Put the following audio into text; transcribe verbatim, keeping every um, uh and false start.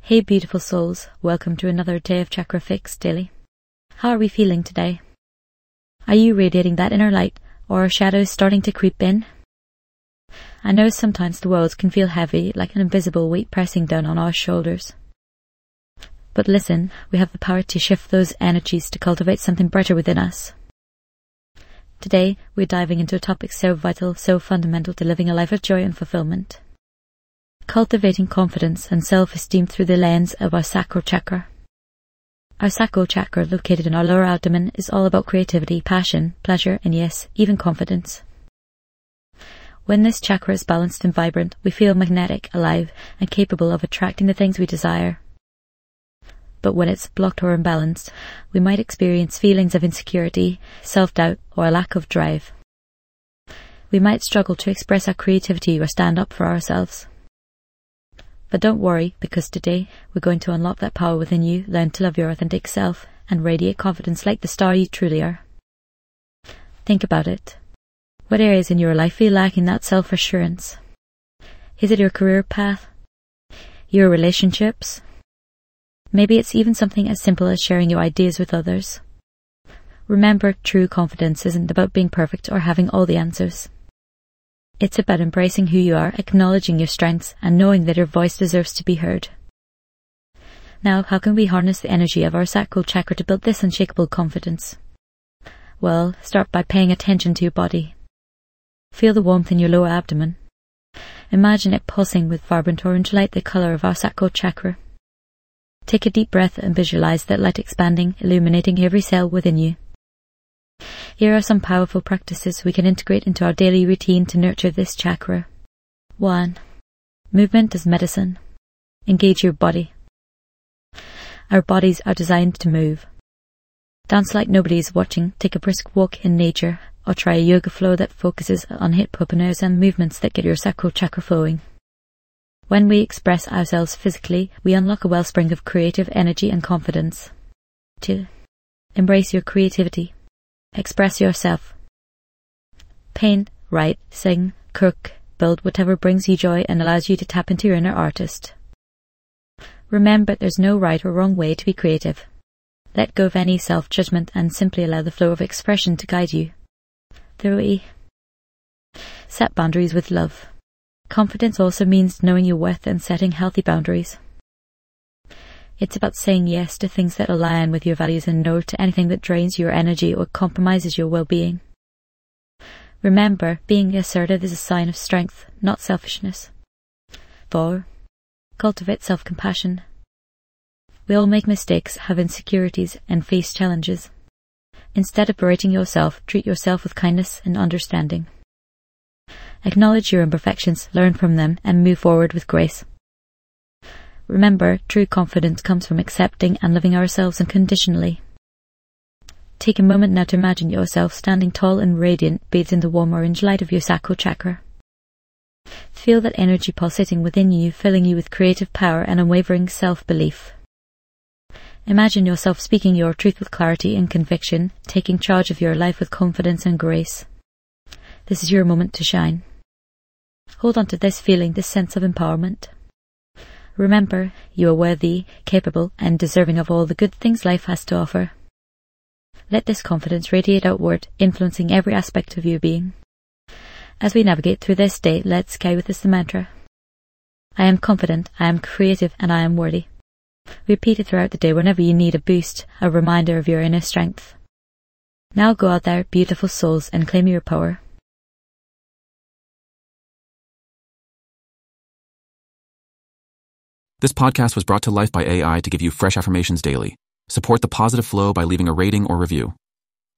Hey beautiful souls, welcome to another day of Chakra Fix Daily. How are we feeling today? Are you radiating that inner light, or are shadows starting to creep in? I know sometimes the world can feel heavy, like an invisible weight pressing down on our shoulders. But listen, we have the power to shift those energies to cultivate something brighter within us. Today, we're diving into a topic so vital, so fundamental to living a life of joy and fulfillment. Cultivating confidence and self-esteem through the lens of our sacral chakra. Our sacral chakra, located in our lower abdomen, is all about creativity, passion, pleasure, and yes, even confidence. When this chakra is balanced and vibrant, we feel magnetic, alive, and capable of attracting the things we desire. But when it's blocked or imbalanced, we might experience feelings of insecurity, self-doubt, or a lack of drive. We might struggle to express our creativity or stand up for ourselves. But don't worry, because today we're going to unlock that power within you, learn to love your authentic self, and radiate confidence like the star you truly are. Think about it. What areas in your life feel lacking that self-assurance? Is it your career path? Your relationships? Maybe it's even something as simple as sharing your ideas with others. Remember, true confidence isn't about being perfect or having all the answers. It's about embracing who you are, acknowledging your strengths, and knowing that your voice deserves to be heard. Now, how can we harness the energy of our sacral chakra to build this unshakable confidence? Well, start by paying attention to your body. Feel the warmth in your lower abdomen. Imagine it pulsing with vibrant orange light, the color of our sacral chakra. Take a deep breath and visualize that light expanding, illuminating every cell within you. Here are some powerful practices we can integrate into our daily routine to nurture this chakra. one. Movement as medicine. Engage your body. Our bodies are designed to move. Dance like nobody is watching, take a brisk walk in nature, or try a yoga flow that focuses on hip openers and movements that get your sacral chakra flowing. When we express ourselves physically, we unlock a wellspring of creative energy and confidence. two. Embrace your creativity. Express yourself. Paint, write, sing, cook, build whatever brings you joy and allows you to tap into your inner artist. Remember, there's no right or wrong way to be creative. Let go of any self-judgment and simply allow the flow of expression to guide you. three. Set boundaries with love. Confidence also means knowing your worth and setting healthy boundaries. It's about saying yes to things that align with your values and no to anything that drains your energy or compromises your well-being. Remember, being assertive is a sign of strength, not selfishness. four. Cultivate self-compassion. We all make mistakes, have insecurities, and face challenges. Instead of berating yourself, treat yourself with kindness and understanding. Acknowledge your imperfections, learn from them, and move forward with grace. Remember, true confidence comes from accepting and loving ourselves unconditionally. Take a moment now to imagine yourself standing tall and radiant, bathed in the warm orange light of your sacral chakra. Feel that energy pulsating within you, filling you with creative power and unwavering self-belief. Imagine yourself speaking your truth with clarity and conviction, taking charge of your life with confidence and grace. This is your moment to shine. Hold on to this feeling, this sense of empowerment. Remember, you are worthy, capable, and deserving of all the good things life has to offer. Let this confidence radiate outward, influencing every aspect of your being. As we navigate through this day, let's carry with us the mantra. I am confident, I am creative, and I am worthy. Repeat it throughout the day whenever you need a boost, a reminder of your inner strength. Now go out there, beautiful souls, and claim your power. This podcast was brought to life by A I to give you fresh affirmations daily. Support the positive flow by leaving a rating or review.